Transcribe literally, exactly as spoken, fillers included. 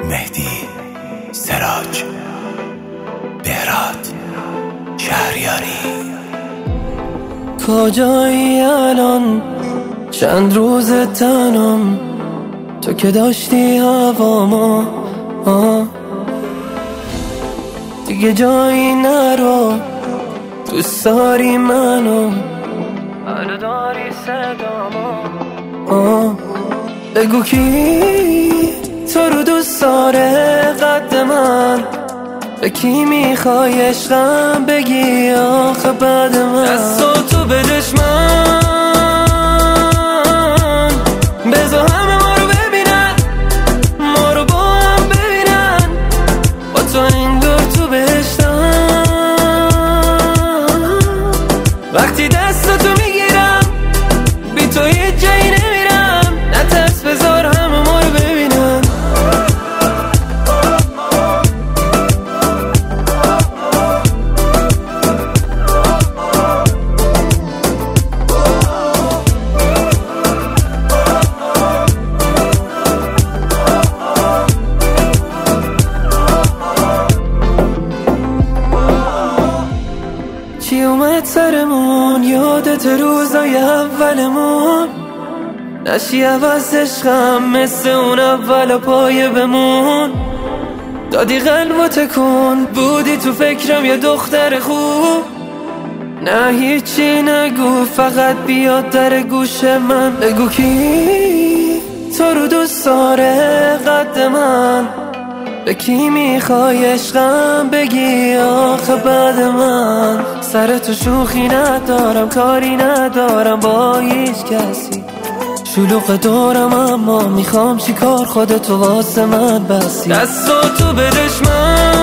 مهدی سراج بهراد شهریاری. کجایی الان؟ چند روز تنم، تو که داشتی هوامو. دیگه جایی نرو، دوست داری منو، هنو داری صدامو. بگو کی تو رو دوست داره قد من، به کی میخوای عشقم بگی آخه بعد من. دستو تو به دشمن بذار همه ما رو ببینن، ما رو با هم ببینن، با تو انگار تو بهشتم. وقتی دستتو میگیرم بی تو یه جایی نمیرم، نترس بذار همه ما رو ببینن. چی اومد سرمون؟ یادت روزای اولمون، نشی عوض عشقم مثل اون اول پایه بمون. دادی قلبو تکون، بودی تو فکرم یه دختر خوب. نه هیچی نگو، فقط بیاد در گوش من. بگو کی تو رو دوست داره قد من، به کی میخوای عشقم بگی آخه بعد من. سر تو شوخی ندارم، کاری ندارم با هیچ کسی، شلوغ دارم اما میخوام چی کار خودتو واسه من بسی. دستو تو به دشمن